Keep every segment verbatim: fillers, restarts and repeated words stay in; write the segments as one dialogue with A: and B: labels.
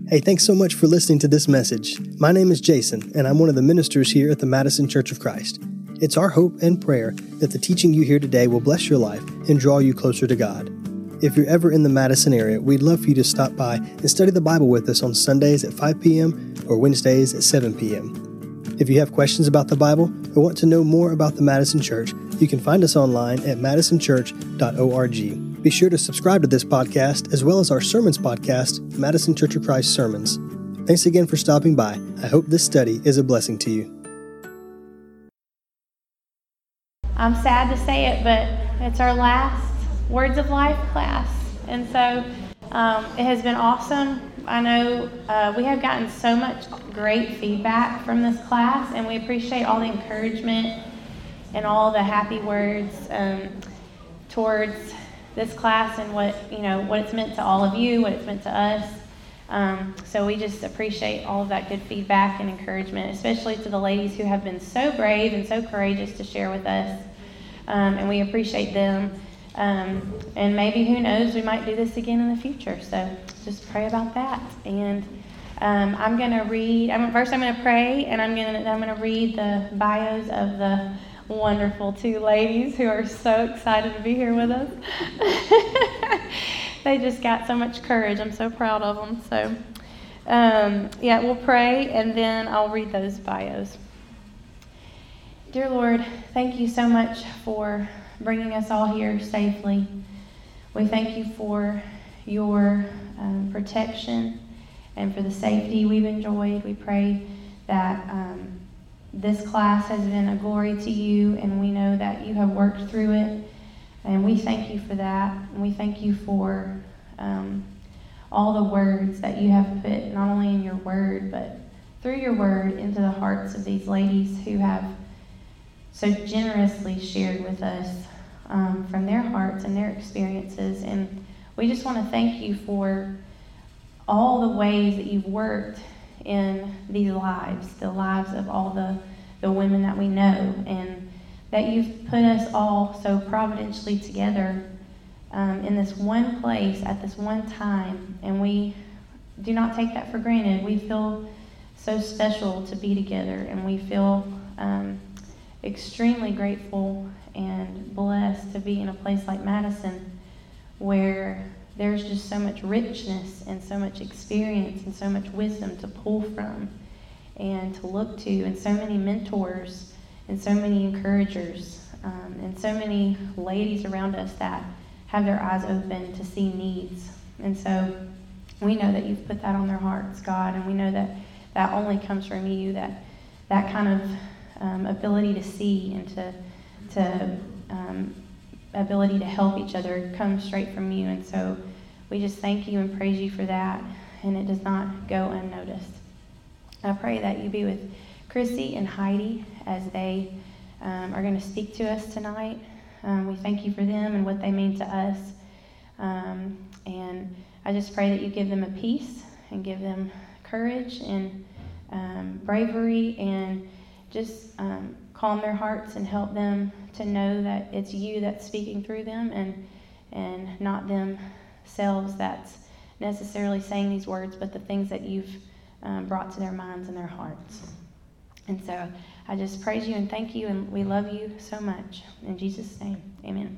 A: Hey, thanks so much for listening to this message. My name is Jason, and I'm one of the ministers here at the Madison Church of Christ. It's our hope and prayer that the teaching you hear today will bless your life and draw you closer to God. If you're ever in the Madison area, we'd love for you to stop by and study the Bible with us on Sundays at five p.m. or Wednesdays at seven p.m. If you have questions about the Bible or want to know more about the Madison Church, you can find us online at madison church dot org. Be sure to subscribe to this podcast as well as our sermons podcast, Madison Church of Christ Sermons. Thanks again for stopping by. I hope this study is a blessing to you.
B: I'm sad to say it, but it's our last Words of Life class. And so um, it has been awesome. I know uh, we have gotten so much great feedback from this class, and we appreciate all the encouragement and all the happy words um, towards this class and what, you know, what it's meant to all of you, what it's meant to us. Um, so we just appreciate all of that good feedback and encouragement, especially to the ladies who have been so brave and so courageous to share with us. Um, and we appreciate them. Um, and maybe, who knows, we might do this again in the future. So just pray about that. And um, I'm going to read, I'm, first I'm going to pray, and I'm going to I'm going to read the bios of the wonderful two ladies who are so excited to be here with us. They just got so much courage. I'm so proud of them. So, um, yeah, we'll pray, and then I'll read those bios. Dear Lord, thank you so much for bringing us all here safely. We thank you for your um, protection and for the safety we've enjoyed. We pray that um, this class has been a glory to you, and we know that you have worked through it, and we thank you for that. And we thank you for um, all the words that you have put, not only in your word, but through your word into the hearts of these ladies who have so generously shared with us um, from their hearts and their experiences. And we just want to thank you for all the ways that you've worked in these lives, the lives of all the, the women that we know, and that you've put us all so providentially together um, in this one place at this one time. And we do not take that for granted. We feel so special to be together, and we feel um, extremely grateful and blessed to be in a place like Madison, where there's just so much richness and so much experience and so much wisdom to pull from and to look to, and so many mentors and so many encouragers um, and so many ladies around us that have their eyes open to see needs. And so we know that you've put that on their hearts, God, and we know that that only comes from you, that that kind of Um, ability to see and to to um, ability to help each other comes straight from you. And so we just thank you and praise you for that, and it does not go unnoticed. I pray that you be with Chrissy and Heidi as they um, are going to speak to us tonight. Um, we thank you for them and what they mean to us. Um, and I just pray that you give them a peace and give them courage and um, bravery, and just um, calm their hearts and help them to know that it's you that's speaking through them, and and not themselves that's necessarily saying these words, but the things that you've um, brought to their minds and their hearts. And so I just praise you and thank you, and we love you so much. In Jesus' name, amen.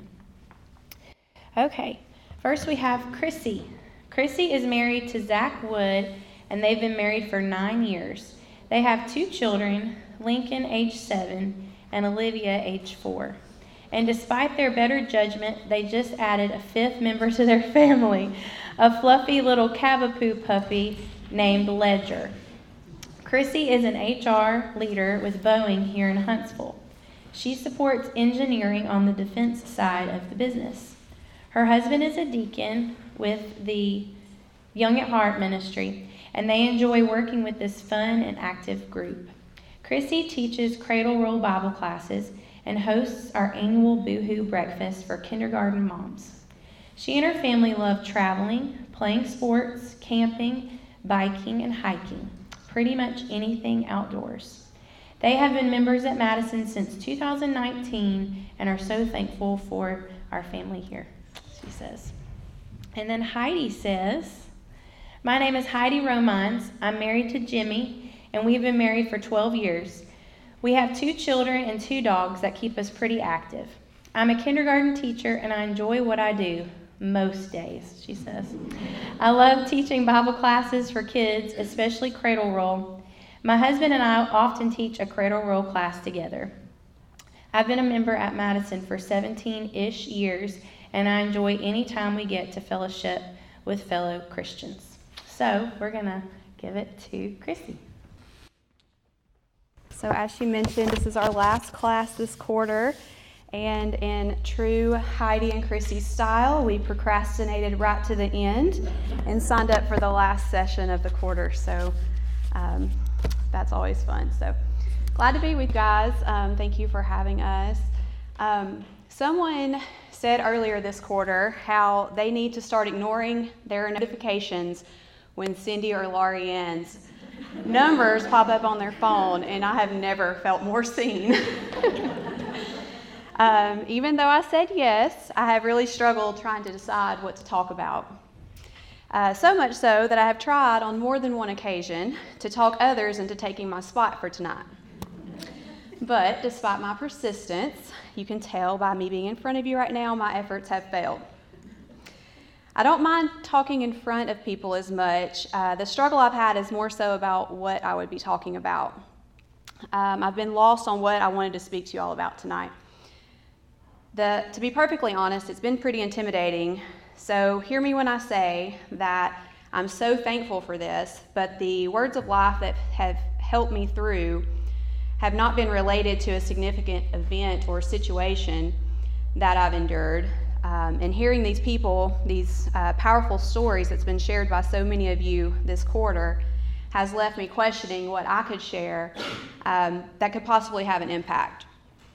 B: Okay, first we have Chrissy. Chrissy is married to Zach Wood, and they've been married for nine years. They have two children, Lincoln, age seven, and Olivia, age four. And despite their better judgment, they just added a fifth member to their family, a fluffy little Cavapoo puppy named Ledger. Chrissy is an H R leader with Boeing here in Huntsville. She supports engineering on the defense side of the business. Her husband is a deacon with the Young at Heart ministry, and they enjoy working with this fun and active group. Chrissy teaches Cradle Roll Bible classes and hosts our annual Boohoo breakfast for kindergarten moms. She and her family love traveling, playing sports, camping, biking, and hiking, pretty much anything outdoors. They have been members at Madison since two thousand nineteen and are so thankful for our family here, she says. And then Heidi says, My name is Heidi Romines. I'm married to Jimmy, and we've been married for twelve years. We have two children and two dogs that keep us pretty active. I'm a kindergarten teacher, and I enjoy what I do most days, she says. I love teaching Bible classes for kids, especially Cradle Roll. My husband and I often teach a Cradle Roll class together. I've been a member at Madison for seventeen-ish years, and I enjoy any time we get to fellowship with fellow Christians. So we're going to give it to Chrissy.
C: So as she mentioned, this is our last class this quarter, and in true Heidi and Chrissy style, we procrastinated right to the end and signed up for the last session of the quarter. So um, that's always fun. So glad to be with you guys. Um, thank you for having us. Um, someone said earlier this quarter how they need to start ignoring their notifications when Cindy or Laurie Ann's numbers pop up on their phone, and I have never felt more seen. um, even though I said yes, I have really struggled trying to decide what to talk about. Uh, so much so that I have tried on more than one occasion to talk others into taking my spot for tonight. But despite my persistence, you can tell by me being in front of you right now, my efforts have failed. I don't mind talking in front of people as much. Uh, the struggle I've had is more so about what I would be talking about. Um, I've been lost on what I wanted to speak to you all about tonight. The, to be perfectly honest, it's been pretty intimidating. So hear me when I say that I'm so thankful for this, but the words of life that have helped me through have not been related to a significant event or situation that I've endured. Um, and hearing these people, these uh, powerful stories that's been shared by so many of you this quarter, has left me questioning what I could share um, that could possibly have an impact.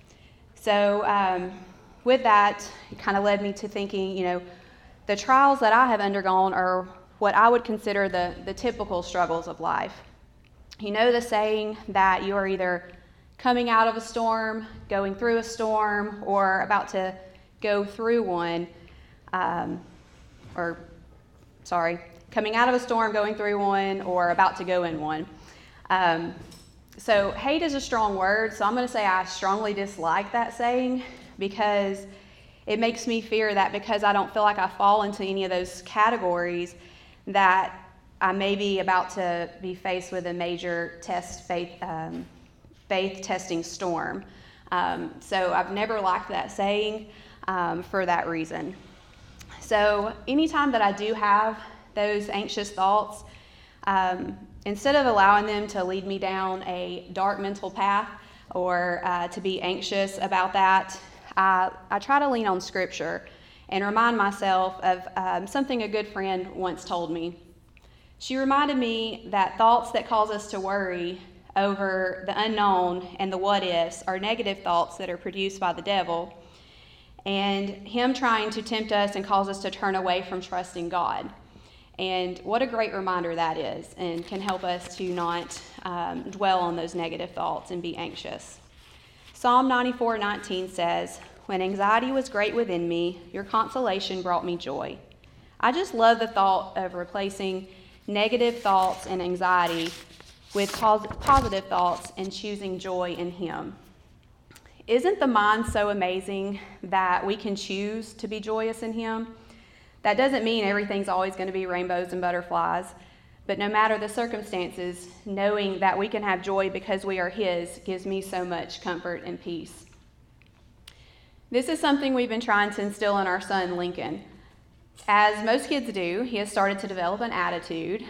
C: So um, with that, it kind of led me to thinking, you know, the trials that I have undergone are what I would consider the, the typical struggles of life. You know the saying that you are either coming out of a storm, going through a storm, or about to go through one, um, or, sorry, coming out of a storm, going through one, or about to go in one. Um, so hate is a strong word, so I'm going to say I strongly dislike that saying because it makes me fear that because I don't feel like I fall into any of those categories, that I may be about to be faced with a major test faith, um, faith testing storm. Um, so I've never liked that saying. Um, for that reason. So anytime that I do have those anxious thoughts, um, instead of allowing them to lead me down a dark mental path or uh, to be anxious about that, I, I try to lean on Scripture and remind myself of um, something a good friend once told me. She reminded me that thoughts that cause us to worry over the unknown and the what-ifs are negative thoughts that are produced by the devil, and him trying to tempt us and cause us to turn away from trusting God. And what a great reminder that is, and can help us to not um, dwell on those negative thoughts and be anxious. Psalm ninety-four nineteen says, "When anxiety was great within me, your consolation brought me joy." I just love the thought of replacing negative thoughts and anxiety with pos- positive thoughts and choosing joy in Him. Isn't the mind so amazing that we can choose to be joyous in Him? That doesn't mean everything's always going to be rainbows and butterflies, but no matter the circumstances, knowing that we can have joy because we are His gives me so much comfort and peace. This is something we've been trying to instill in our son, Lincoln. As most kids do, he has started to develop an attitude.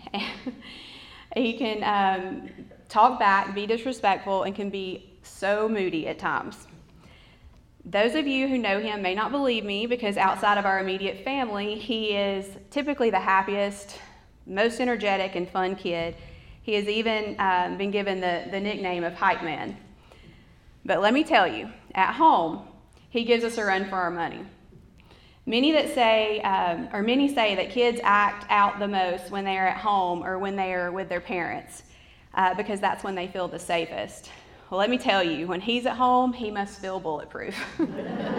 C: He can um, talk back, be disrespectful, and can be so moody at times. Those of you who know him may not believe me because outside of our immediate family, he is typically the happiest, most energetic and fun kid. He has even um, been given the, the nickname of Hype Man. But let me tell you, at home, he gives us a run for our money. Many that say, um, or many say that kids act out the most when they are at home or when they are with their parents, uh, because that's when they feel the safest. Well, let me tell you, when he's at home, he must feel bulletproof.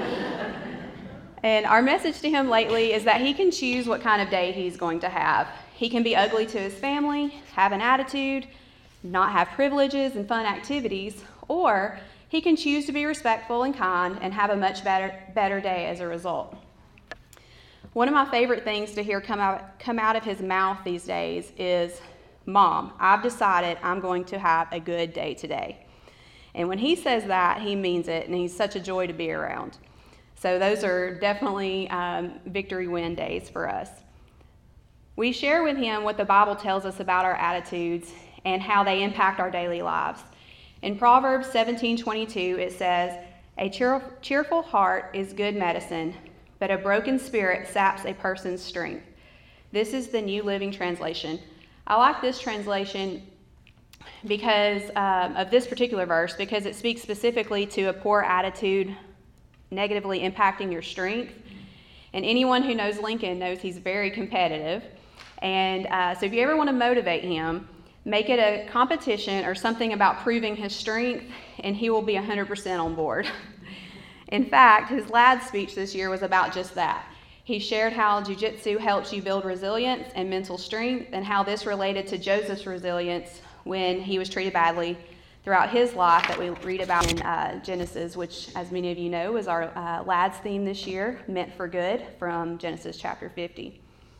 C: And our message to him lately is that he can choose what kind of day he's going to have. He can be ugly to his family, have an attitude, not have privileges and fun activities, or he can choose to be respectful and kind and have a much better, better day as a result. One of my favorite things to hear come out, come out of his mouth these days is, "Mom, I've decided I'm going to have a good day today." And when he says that, he means it, and he's such a joy to be around. So those are definitely um, victory win days for us. We share with him what the Bible tells us about our attitudes and how they impact our daily lives. In Proverbs seventeen twenty-two, it says, "A cheer- cheerful heart is good medicine, but a broken spirit saps a person's strength." This is the New Living Translation. I like this translation because um, of this particular verse, because it speaks specifically to a poor attitude negatively impacting your strength. And anyone who knows Lincoln knows he's very competitive. And uh, so if you ever want to motivate him, make it a competition or something about proving his strength, and he will be one hundred percent on board. In fact, his Lads speech this year was about just that. He shared how jiu-jitsu helps you build resilience and mental strength, and how this related to Joseph's resilience when he was treated badly throughout his life that we read about in uh, Genesis, which, as many of you know, is our uh, Lads theme this year, Meant for Good, from Genesis chapter fifty.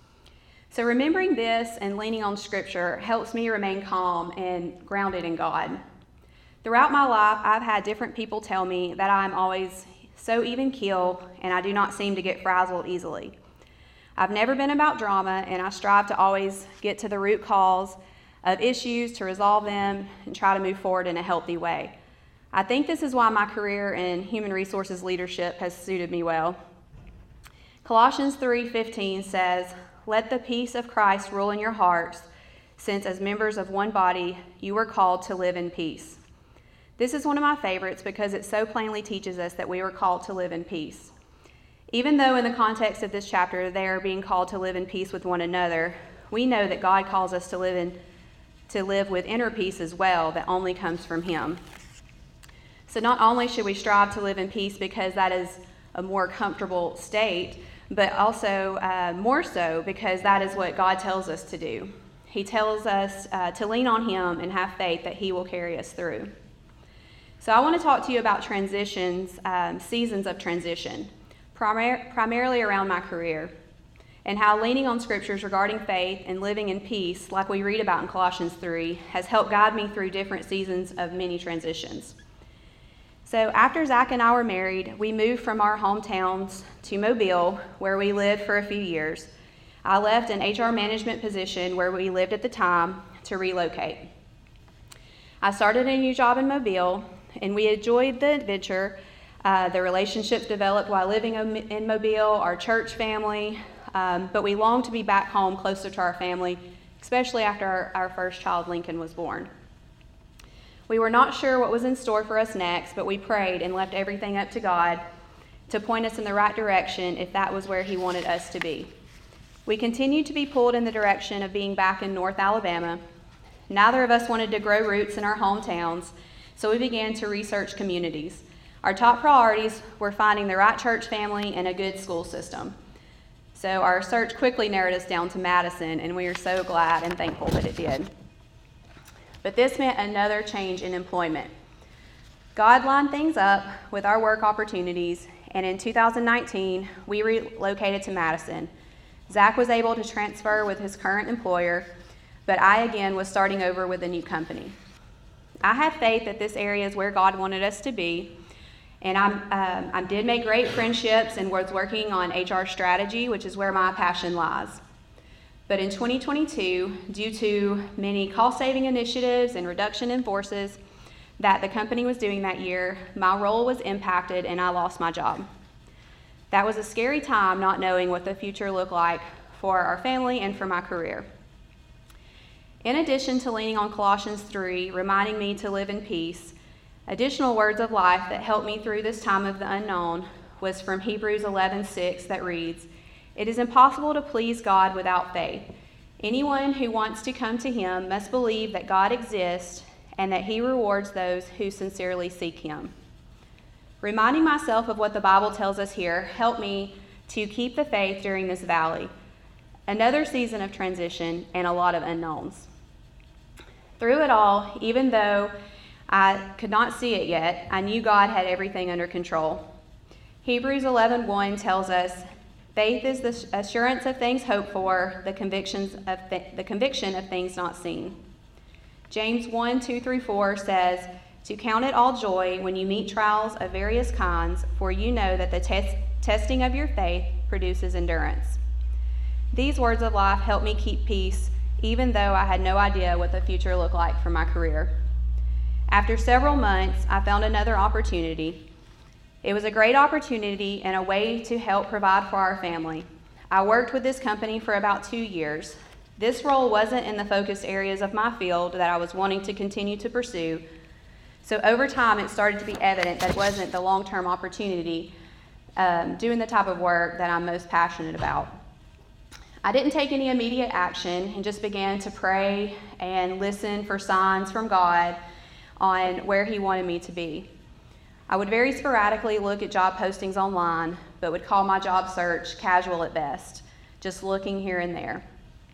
C: So remembering this and leaning on Scripture helps me remain calm and grounded in God. Throughout my life, I've had different people tell me that I'm always so even keel and I do not seem to get frazzled easily. I've never been about drama, and I strive to always get to the root cause of issues, to resolve them, and try to move forward in a healthy way. I think this is why my career in human resources leadership has suited me well. Colossians three fifteen says, "Let the peace of Christ rule in your hearts, since as members of one body you were called to live in peace." This is one of my favorites because it so plainly teaches us that we were called to live in peace. Even though in the context of this chapter they are being called to live in peace with one another, we know that God calls us to live in to live with inner peace as well that only comes from Him. So not only should we strive to live in peace because that is a more comfortable state, but also uh, more so because that is what God tells us to do. He tells us uh, to lean on Him and have faith that He will carry us through. So I want to talk to you about transitions, um, seasons of transition, primar- primarily around my career, and how leaning on scriptures regarding faith and living in peace, like we read about in Colossians three, has helped guide me through different seasons of many transitions. So after Zach and I were married, we moved from our hometowns to Mobile, where we lived for a few years. I left an H R management position where we lived at the time to relocate. I started a new job in Mobile, and we enjoyed the adventure, uh, the relationships developed while living in Mobile, our church family, um, but we longed to be back home closer to our family, especially after our, our first child, Lincoln, was born. We were not sure what was in store for us next, but we prayed and left everything up to God to point us in the right direction if that was where He wanted us to be. We continued to be pulled in the direction of being back in North Alabama. Neither of us wanted to grow roots in our hometowns, so we began to research communities. Our top priorities were finding the right church family and a good school system. So our search quickly narrowed us down to Madison, and we are so glad and thankful that it did. But this meant another change in employment. God lined things up with our work opportunities, and in two thousand nineteen, we relocated to Madison. Zach was able to transfer with his current employer, but I again was starting over with a new company. I had faith that this area is where God wanted us to be, and I'm, um, I did make great friendships and was working on H R strategy, which is where my passion lies. But in twenty twenty-two, due to many cost-saving initiatives and reduction in forces that the company was doing that year, my role was impacted and I lost my job. That was a scary time, not knowing what the future looked like for our family and for my career. In addition to leaning on Colossians three, reminding me to live in peace, additional words of life that helped me through this time of the unknown was from Hebrews eleven six that reads, "It is impossible to please God without faith. Anyone who wants to come to Him must believe that God exists and that He rewards those who sincerely seek Him." Reminding myself of what the Bible tells us here helped me to keep the faith during this valley. Another season of transition and a lot of unknowns. Through it all, even though I could not see it yet, I knew God had everything under control. Hebrews eleven one tells us, faith is the assurance of things hoped for, the convictions of th- the conviction of things not seen. James one two through four says, to count it all joy when you meet trials of various kinds, for you know that the test- testing of your faith produces endurance. These words of life helped me keep peace, even though I had no idea what the future looked like for my career. After several months, I found another opportunity. It was a great opportunity and a way to help provide for our family. I worked with this company for about two years. This role wasn't in the focus areas of my field that I was wanting to continue to pursue, so over time it started to be evident that it wasn't the long-term opportunity um, doing the type of work that I'm most passionate about. I didn't take any immediate action and just began to pray and listen for signs from God on where He wanted me to be. I would very sporadically look at job postings online, but would call my job search casual at best, just looking here and there.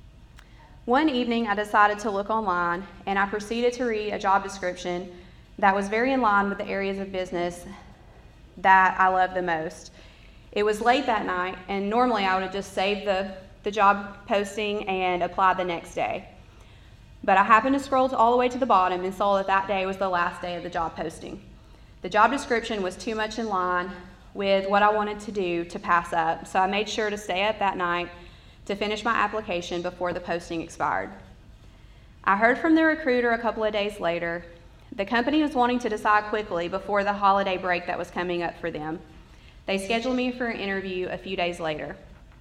C: One evening, I decided to look online, and I proceeded to read a job description that was very in line with the areas of business that I love the most. It was late that night, and normally I would have just saved the, the job posting and applied the next day. But I happened to scroll all the way to the bottom and saw that that day was the last day of the job posting. The job description was too much in line with what I wanted to do to pass up, so I made sure to stay up that night to finish my application before the posting expired. I heard from the recruiter a couple of days later. The company was wanting to decide quickly before the holiday break that was coming up for them. They scheduled me for an interview a few days later.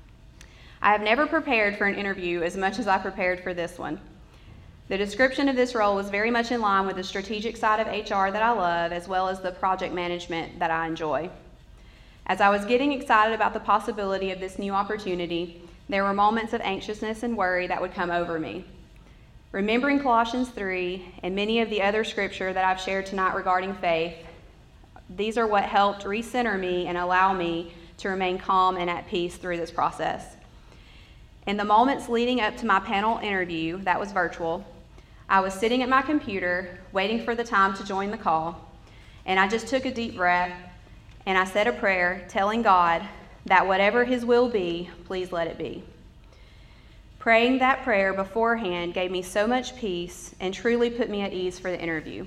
C: I have never prepared for an interview as much as I prepared for this one. The description of this role was very much in line with the strategic side of H R that I love, as well as the project management that I enjoy. As I was getting excited about the possibility of this new opportunity, there were moments of anxiousness and worry that would come over me. Remembering Colossians three and many of the other scripture that I've shared tonight regarding faith, these are what helped recenter me and allow me to remain calm and at peace through this process. In the moments leading up to my panel interview that was virtual, I was sitting at my computer waiting for the time to join the call, and I just took a deep breath and I said a prayer telling God that whatever His will be, please let it be. Praying that prayer beforehand gave me so much peace and truly put me at ease for the interview.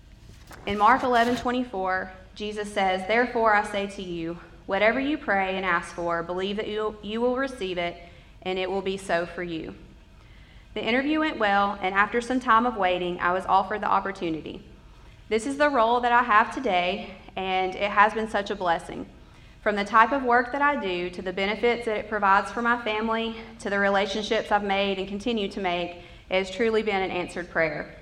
C: In Mark eleven twenty-four, Jesus says, therefore I say to you, whatever you pray and ask for, believe that you, you will receive it, and it will be so for you. The interview went well, and after some time of waiting, I was offered the opportunity. This is the role that I have today, and it has been such a blessing. From the type of work that I do, to the benefits that it provides for my family, to the relationships I've made and continue to make, it has truly been an answered prayer.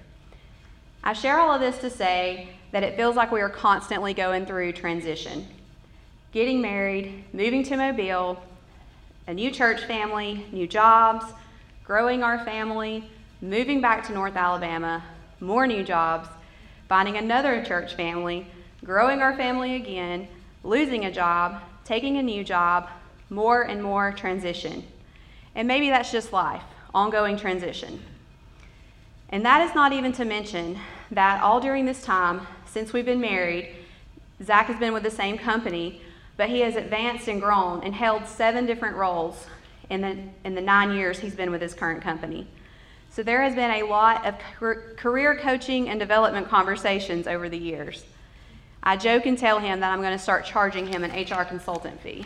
C: I share all of this to say that it feels like we are constantly going through transition. Getting married, moving to Mobile, a new church family, new jobs, growing our family, moving back to North Alabama, more new jobs, finding another church family, growing our family again, losing a job, taking a new job, more and more transition. And maybe that's just life, ongoing transition. And that is not even to mention that all during this time, since we've been married, Zach has been with the same company, but he has advanced and grown and held seven different roles in the, in the nine years he's been with his current company. So there has been a lot of career coaching and development conversations over the years. I joke and tell him that I'm going to start charging him an H R consultant fee.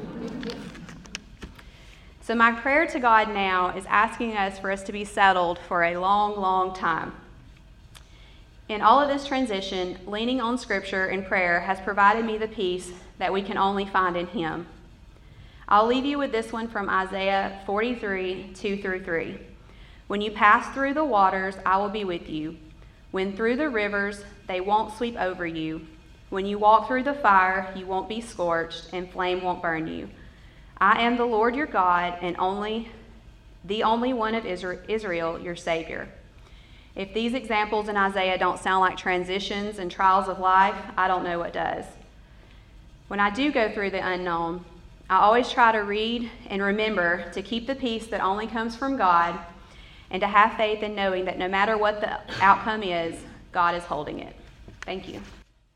C: So my prayer to God now is asking us for us to be settled for a long, long time. In all of this transition, leaning on Scripture and prayer has provided me the peace that we can only find in Him. I'll leave you with this one from Isaiah forty-three, two through three. When you pass through the waters, I will be with you. When through the rivers, they won't sweep over you. When you walk through the fire, you won't be scorched, and flame won't burn you. I am the Lord your God, and only the only one of Israel, your Savior. If these examples in Isaiah don't sound like transitions and trials of life, I don't know what does. When I do go through the unknown, I always try to read and remember to keep the peace that only comes from God and to have faith in knowing that no matter what the outcome is, God is holding it. Thank you.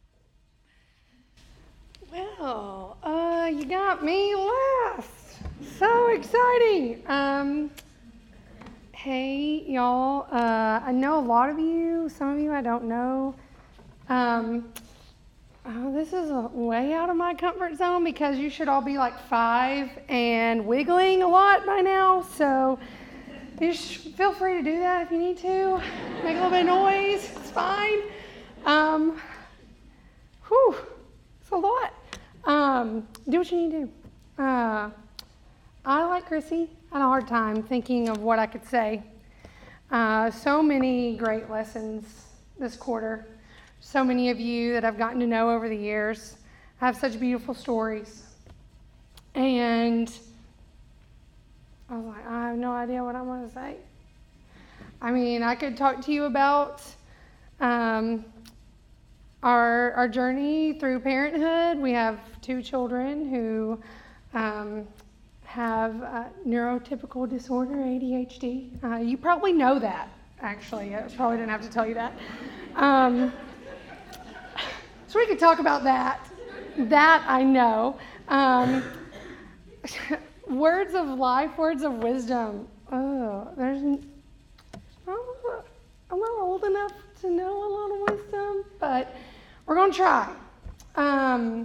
D: Well, uh, you got me last. So exciting. Um, hey, y'all. Uh, I know a lot of you. Some of you I don't know. Um, oh, this is a way out of my comfort zone because you should all be like five and wiggling a lot by now. So you should feel free to do that if you need to. Make a little bit of noise. It's fine. Um, whew, it's a lot. Um, do what you need to do. Uh, I, like Chrissy, had a hard time thinking of what I could say. Uh, so many great lessons this quarter. So many of you that I've gotten to know over the years have such beautiful stories. And I was like, I have no idea what I'm going to say. I mean, I could talk to you about um, our our journey through parenthood. We have two children who um, have uh, neurotypical disorder, A D H D. Uh, you probably know that, actually. I probably didn't have to tell you that. Um, so we could talk about that. That I know. Um, words of life, words of wisdom. Oh, there's. I'm not old enough to know a lot of wisdom, but we're going to try. Um,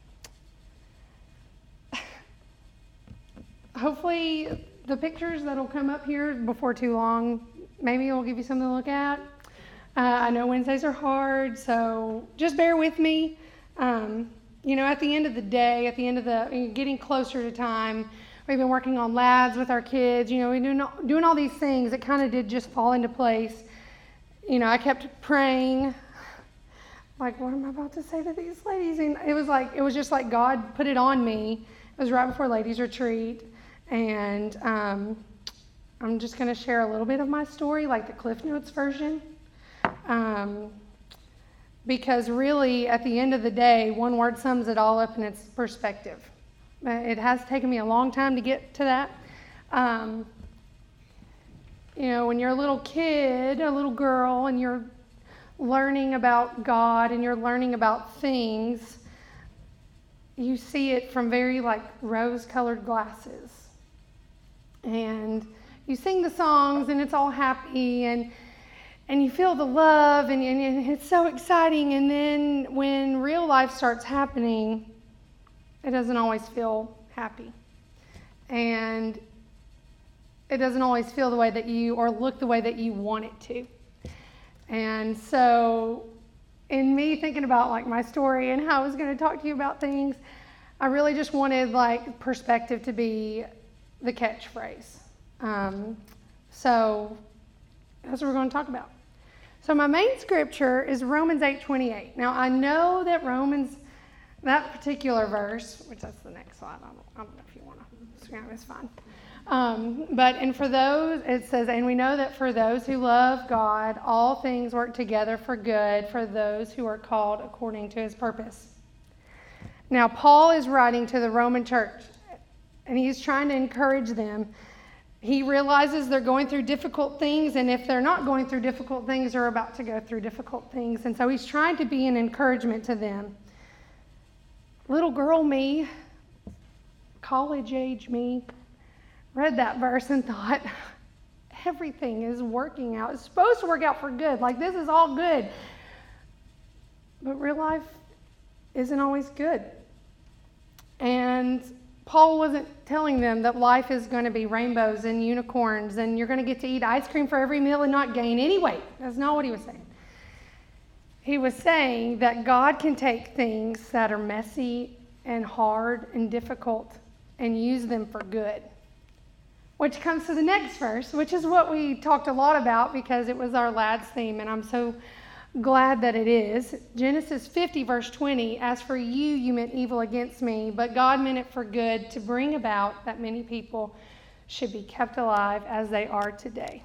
D: hopefully the pictures that'll come up here before too long, maybe it'll give you something to look at. Uh, I know Wednesdays are hard, so just bear with me. Um, you know, at the end of the day, at the end of the, getting closer to time, we've been working on labs with our kids, you know, we're doing, doing all these things that kind of did just fall into place. You know, I kept praying, like, what am I about to say to these ladies? And it was like, it was just like God put it on me. It was right before ladies retreat. And um, I'm just going to share a little bit of my story, like the Cliff Notes version. Um, because really, at the end of the day, one word sums it all up in its perspective. It has taken me a long time to get to that. Um, you know, when you're a little kid, a little girl, and you're learning about God and you're learning about things, you see it from very like rose-colored glasses. And you sing the songs and it's all happy and and you feel the love and, and it's so exciting. And then when real life starts happening, it doesn't always feel happy. And it doesn't always feel the way that you, or look the way that you want it to. And so in me thinking about like my story and how I was going to talk to you about things, I really just wanted like perspective to be the catchphrase. Um, so that's what we're going to talk about. So my main scripture is Romans eight twenty-eight. Now I know that Romans, that particular verse, which that's the next slide, I don't, I don't know if you want to, it's fine. Um, but, and for those, it says, and we know that for those who love God, all things work together for good for those who are called according to his purpose. Now, Paul is writing to the Roman church, and he's trying to encourage them. He realizes they're going through difficult things, and if they're not going through difficult things, they're about to go through difficult things. And so he's trying to be an encouragement to them. Little girl me, college age me, read that verse and thought, everything is working out. It's supposed to work out for good. Like, this is all good. But real life isn't always good. And Paul wasn't telling them that life is going to be rainbows and unicorns and you're going to get to eat ice cream for every meal and not gain any weight. That's not what he was saying. He was saying that God can take things that are messy and hard and difficult and use them for good. Which comes to the next verse, which is what we talked a lot about because it was our lad's theme, and I'm so glad that it is. Genesis fifty, verse twenty, as for you, you meant evil against me, but God meant it for good to bring about that many people should be kept alive as they are today.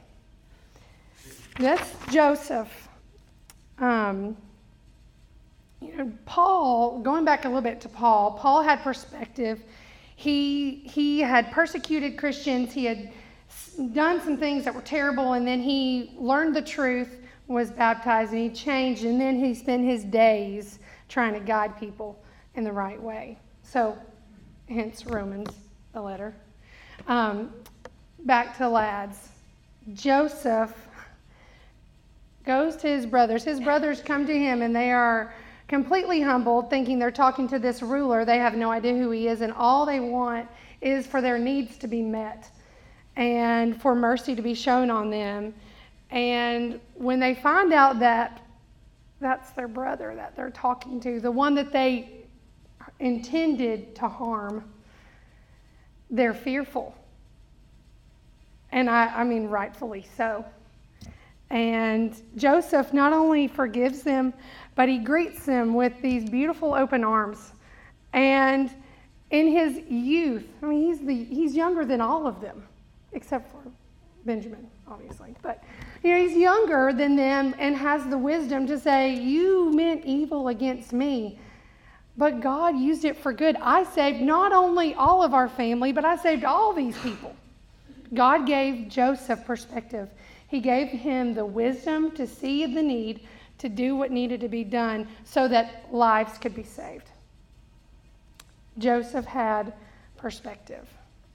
D: That's Joseph. Um, you know, Paul, going back a little bit to Paul, Paul had perspective. he he had persecuted Christians. He had done some things that were terrible, and then he learned the truth, was baptized, and he changed, and then he spent his days trying to guide people in the right way. So, hence Romans, the letter. Um, back to lads. Joseph goes to his brothers. His brothers come to him, and they are completely humbled, thinking they're talking to this ruler. They have no idea who he is, and all they want is for their needs to be met and for mercy to be shown on them. And when they find out that that's their brother that they're talking to, the one that they intended to harm, they're fearful. And I, I mean, rightfully so. And Joseph not only forgives them, but he greets them with these beautiful open arms. And in his youth, I mean, he's the he's younger than all of them, except for Benjamin, obviously. But, you know, he's younger than them and has the wisdom to say, you meant evil against me, but God used it for good. I saved not only all of our family, but I saved all these people. God gave Joseph perspective. He gave him the wisdom to see the need, to do what needed to be done so that lives could be saved. Joseph had perspective.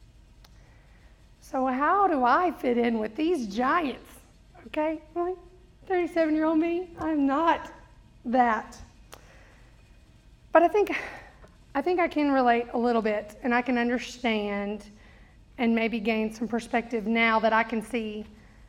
D: So how do I fit in with these giants? Okay, really? thirty-seven-year-old me, I'm not that. But I think, I think I can relate a little bit, and I can understand and maybe gain some perspective now that I can see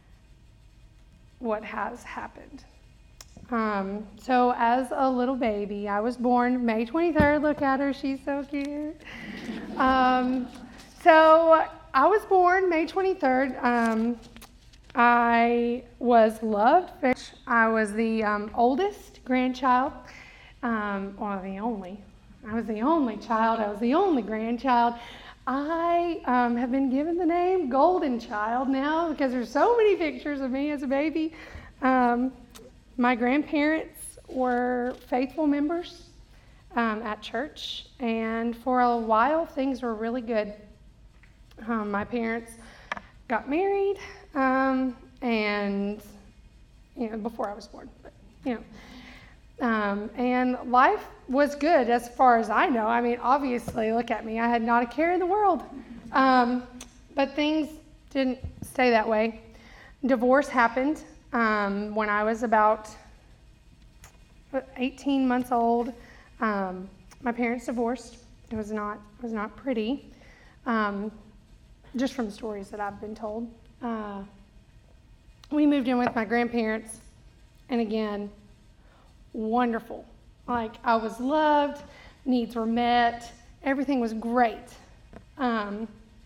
D: what has happened. Um, so as a little baby, I was born May twenty-third. Look at her, she's so cute. Um, so I was born May twenty-third. Um, I was loved. I was the um, oldest grandchild. Um, well, the only. I was the only child. I was the only grandchild. I um, have been given the name Golden Child now because there's so many pictures of me as a baby. Um, my grandparents were faithful members um, at church, and for a while things were really good. Um, my parents got married, um, and you know before I was born, but you know. Um, and life was good as far as I know. I mean, obviously, look at me. I had not a care in the world. Um, but things didn't stay that way. Divorce happened um, when I was about eighteen months old. Um, my parents divorced. It was not, it was not pretty, um, just from stories that I've been told. Uh, we moved in with my grandparents, and again, wonderful. Like, I was loved, needs were met, everything was great. Um,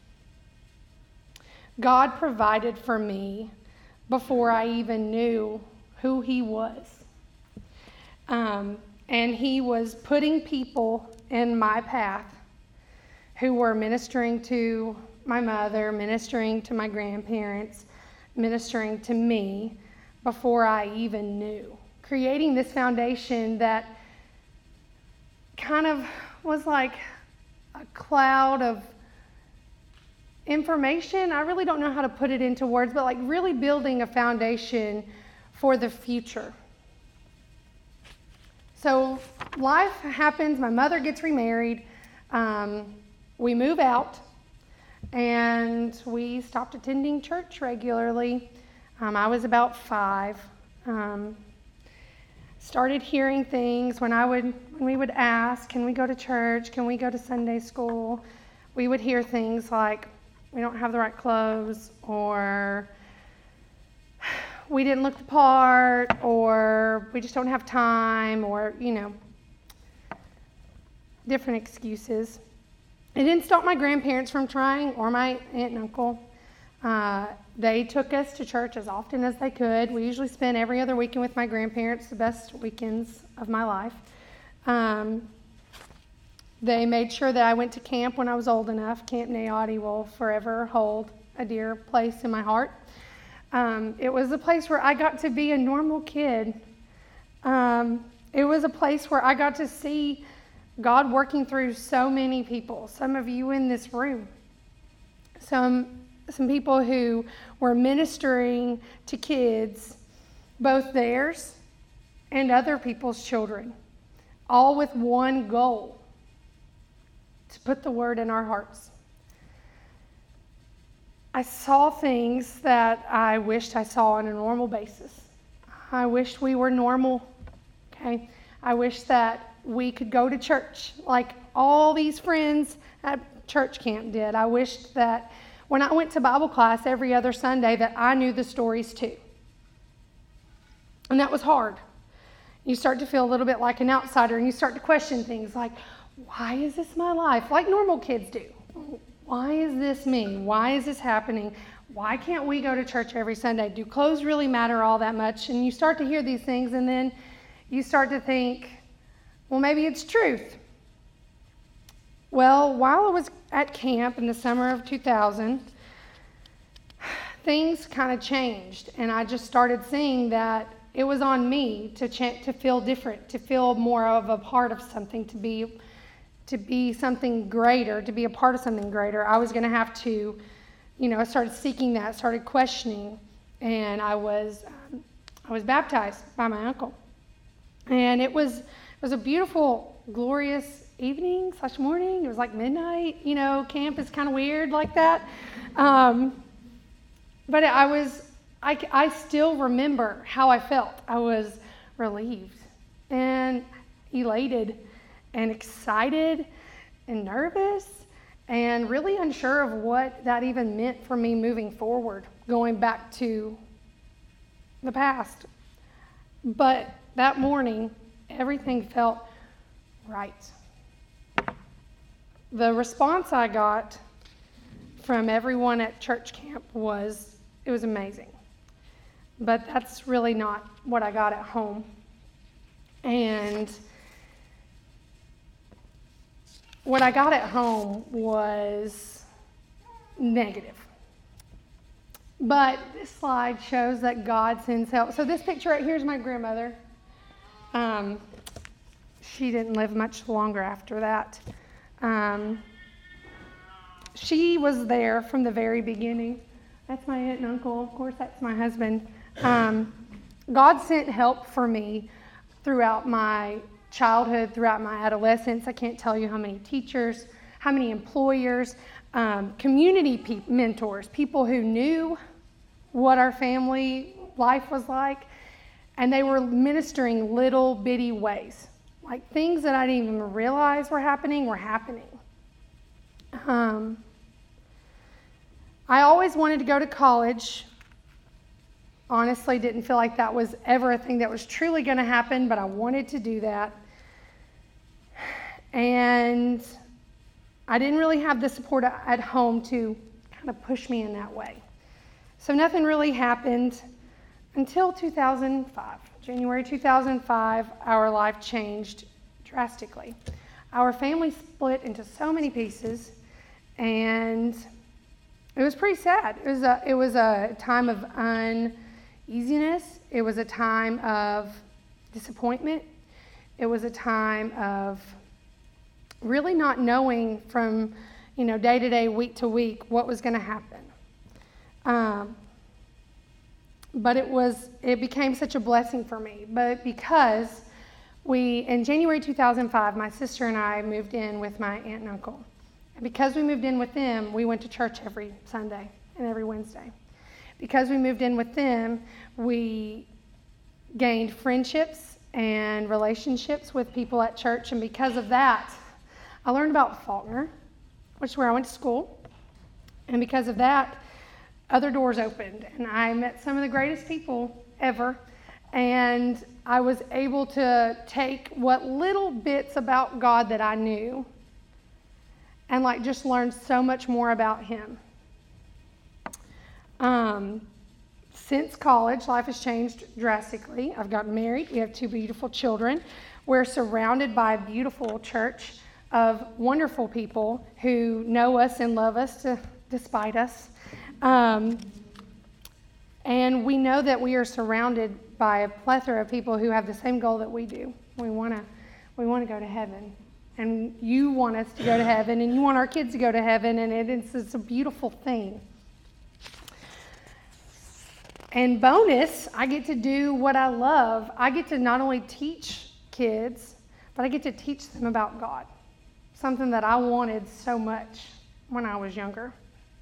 D: God provided for me before I even knew who He was. Um, and He was putting people in my path who were ministering to my mother, ministering to my grandparents, ministering to me before I even knew. Creating this foundation that kind of was like a cloud of information. I really don't know how to put it into words, but like really building a foundation for the future. So life happens. My mother gets remarried. Um, we move out, and we stopped attending church regularly. Um, I was about five. Um, Started hearing things when I would, when we would ask, can we go to church? Can we go to Sunday school? We would hear things like, we don't have the right clothes, or we didn't look the part, or we just don't have time, or, you know, different excuses. It didn't stop my grandparents from trying, or my aunt and uncle. Uh, they took us to church as often as they could. We usually spent every other weekend with my grandparents, the best weekends of my life. Um, they made sure that I went to camp when I was old enough. Camp Naoti will forever hold a dear place in my heart. Um, it was a place where I got to be a normal kid. Um, it was a place where I got to see God working through so many people, some of you in this room, some, some people who were ministering to kids, both theirs and other people's children, all with one goal, to put the word in our hearts. I saw things that I wished I saw on a normal basis. I wished we were normal, okay? I wish that we could go to church like all these friends at church camp did. I wished that when I went to Bible class every other Sunday that I knew the stories too. And that was hard. You start to feel a little bit like an outsider, and you start to question things like, why is this my life? Like normal kids do. Why is this me? Why is this happening? Why can't we go to church every Sunday? Do clothes really matter all that much? And you start to hear these things, and then you start to think, well, maybe it's truth. Well, while I was at camp in the summer of two thousand, things kind of changed, and I just started seeing that it was on me to ch- to feel different, to feel more of a part of something, to be to be something greater, to be a part of something greater. I was going to have to, you know, I started seeking that, started questioning, and I was um, I was baptized by my uncle, and it was it was a beautiful, glorious evening slash morning. It was like midnight. You know, camp is kind of weird like that, um, but I was. I, I still remember how I felt. I was relieved and elated and excited and nervous and really unsure of what that even meant for me moving forward, going back to the past. But that morning, everything felt right. The response I got from everyone at church camp was, it was amazing. But that's really not what I got at home. And what I got at home was negative. But this slide shows that God sends help. So this picture right here is my grandmother. Um, she didn't live much longer after that. Um, she was there from the very beginning. That's my aunt and uncle. Of course, that's my husband. Um, God sent help for me throughout my childhood, throughout my adolescence. I can't tell you how many teachers, how many employers, um, community pe- mentors, people who knew what our family life was like, and they were ministering little bitty ways. Like things that I didn't even realize were happening were happening. Um, I always wanted to go to college. Honestly, didn't feel like that was ever a thing that was truly going to happen, but I wanted to do that. And I didn't really have the support at home to kind of push me in that way. So nothing really happened until two thousand five. January two thousand five, our life changed drastically. Our family split into so many pieces, and it was pretty sad. It was a, it was a time of uneasiness. It was a time of disappointment. It was a time of really not knowing from, you know, day to day, week to week, what was going to happen. Um, but it was, it became such a blessing for me. But because we, in January two thousand five, my sister and I moved in with my aunt and uncle. And because we moved in with them, we went to church every Sunday and every Wednesday. Because we moved in with them, we gained friendships and relationships with people at church. And because of that, I learned about Faulkner, which is where I went to school. And because of that, other doors opened. And I met some of the greatest people ever. And I was able to take what little bits about God that I knew and like just learn so much more about him. Um, since college, life has changed drastically. I've gotten married. We have two beautiful children. We're surrounded by a beautiful church of wonderful people who know us and love us to, despite us. Um, and we know that we are surrounded by a plethora of people who have the same goal that we do. We want to we want to go to heaven. And you want us to go to heaven, and you want our kids to go to heaven, and it, it's, it's a beautiful thing. And bonus, I get to do what I love. I get to not only teach kids, but I get to teach them about God, something that I wanted so much when I was younger.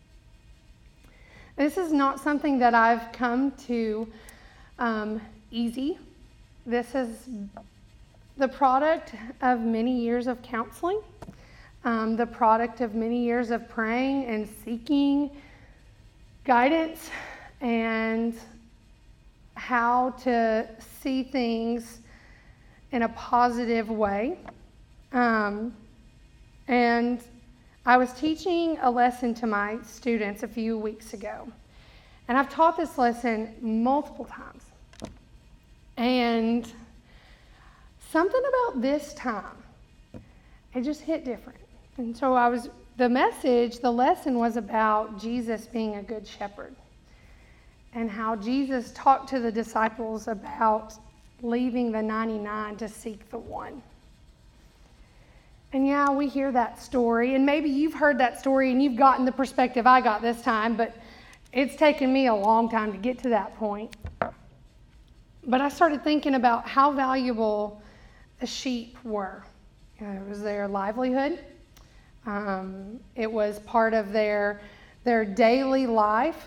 D: This is not something that I've come to um, easy. This is the product of many years of counseling, um, the product of many years of praying and seeking guidance and how to see things in a positive way. Um, and I was teaching a lesson to my students a few weeks ago, and I've taught this lesson multiple times. And something about this time, it just hit different. And so I was, the message, the lesson was about Jesus being a good shepherd and how Jesus talked to the disciples about leaving the ninety-nine to seek the one. And yeah, we hear that story, and maybe you've heard that story and you've gotten the perspective I got this time, but it's taken me a long time to get to that point. But I started thinking about how valuable the sheep were. You know, it was their livelihood. Um, it was part of their their daily life.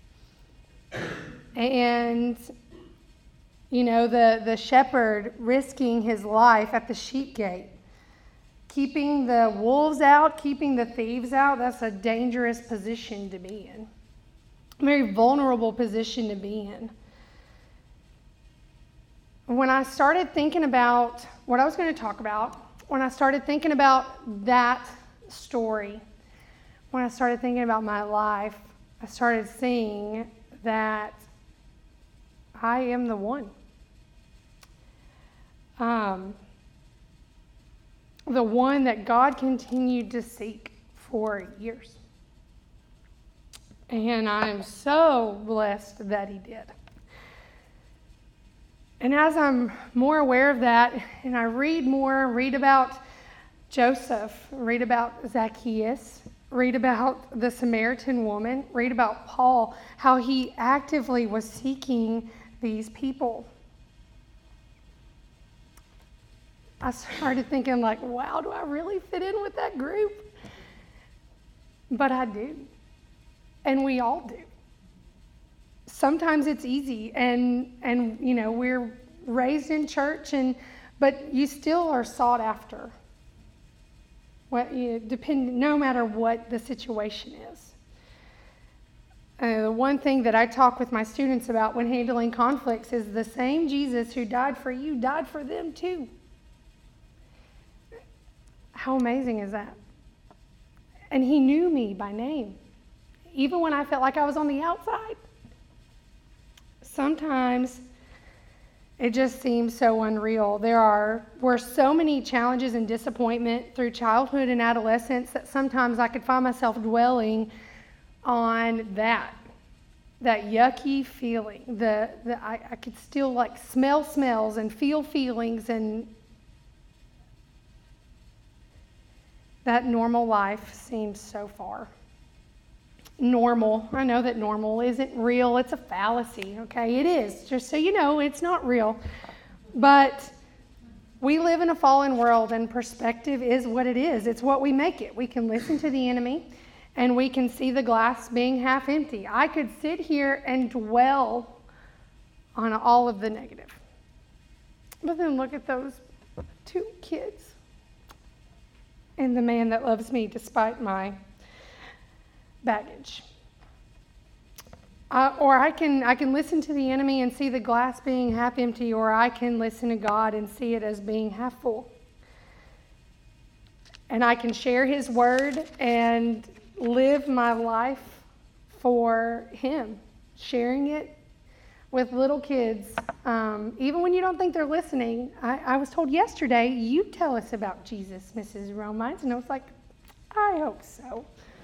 D: And, you know, the, the shepherd risking his life at the sheep gate, keeping the wolves out, keeping the thieves out, that's a dangerous position to be in. A very vulnerable position to be in. When I started thinking about what I was going to talk about, when I started thinking about that story, when I started thinking about my life, I started seeing that I am the one. Um, the one that God continued to seek for years. And I'm so blessed that he did. And as I'm more aware of that, and I read more, read about Joseph, read about Zacchaeus, read about the Samaritan woman, read about Paul, how he actively was seeking these people. I started thinking like, wow, do I really fit in with that group? But I do. And we all do. Sometimes it's easy, and and you know, we're raised in church, and but you still are sought after. What you depend, no matter what the situation is. Uh, the one thing that I talk with my students about when handling conflicts is the same Jesus who died for you died for them too. How amazing is that? And he knew me by name, even when I felt like I was on the outside. Sometimes it just seems so unreal. There are were so many challenges and disappointment through childhood and adolescence that sometimes I could find myself dwelling on that, that yucky feeling. The, the I, I could still like smell smells and feel feelings, and that normal life seems so far. Normal. I know that normal isn't real. It's a fallacy, okay? It is. Just so you know, it's not real. But we live in a fallen world, and perspective is what it is. It's what we make it. We can listen to the enemy, and we can see the glass being half empty. I could sit here and dwell on all of the negative. But then look at those two kids and the man that loves me despite my baggage. Uh, or I can I can listen to the enemy and see the glass being half empty, or I can listen to God and see it as being half full. And I can share his word and live my life for him, sharing it with little kids. Um, even when you don't think they're listening, I, I was told yesterday, you tell us about Jesus, Missus Romines. And I was like, I hope so.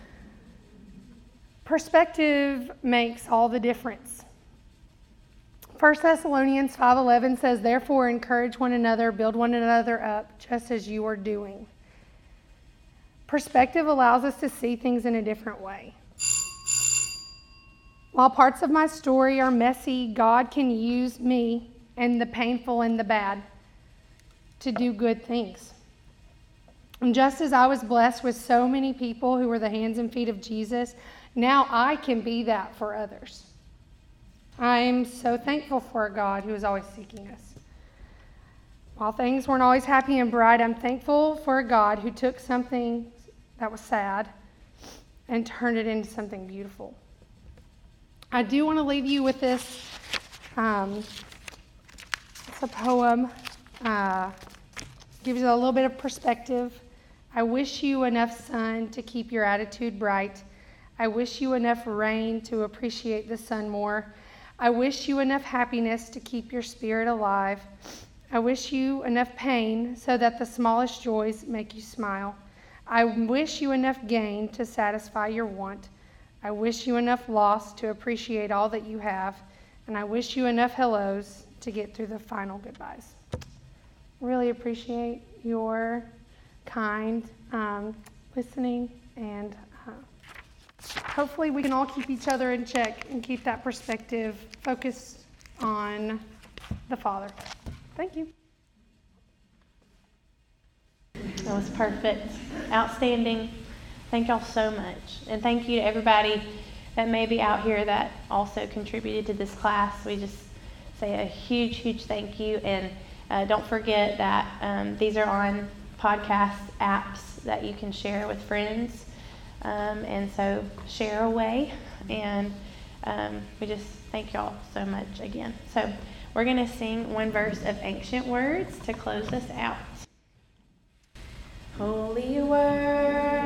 D: Perspective makes all the difference. First Thessalonians five eleven says, therefore encourage one another, build one another up, just as you are doing. Perspective allows us to see things in a different way. While parts of my story are messy, God can use me and the painful and the bad to do good things. And just as I was blessed with so many people who were the hands and feet of Jesus, now I can be that for others. I'm so thankful for a God who is always seeking us. While things weren't always happy and bright, I'm thankful for a God who took something that was sad and turned it into something beautiful. I do want to leave you with this. Um, it's a poem. Uh, gives you a little bit of perspective. I wish you enough sun to keep your attitude bright. I wish you enough rain to appreciate the sun more. I wish you enough happiness to keep your spirit alive. I wish you enough pain so that the smallest joys make you smile. I wish you enough gain to satisfy your want. I wish you enough loss to appreciate all that you have. And I wish you enough hellos to get through the final goodbyes. Really appreciate your kind um, listening, and uh, hopefully we can all keep each other in check and keep that perspective focused on the Father. Thank you.
B: That was perfect. Outstanding. Thank y'all so much. And thank you to everybody that may be out here that also contributed to this class. We just say a huge, huge thank you. And uh, don't forget that um, these are on podcast apps that you can share with friends. Um, and so share away. And um, we just thank y'all so much again. So we're going to sing one verse of Ancient Words to close us out. Holy Word.